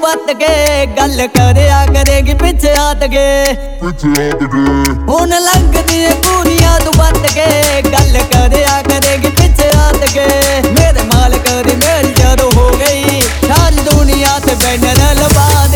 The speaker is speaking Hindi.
बत के गल करया करेगी पिछे हाथ के हुन लगदी पूरिया तू बत के गल करया करेगी पिछे हाथ के मेरे माल कर मेरी जरो हो गई सारी दुनिया से बैनर लबा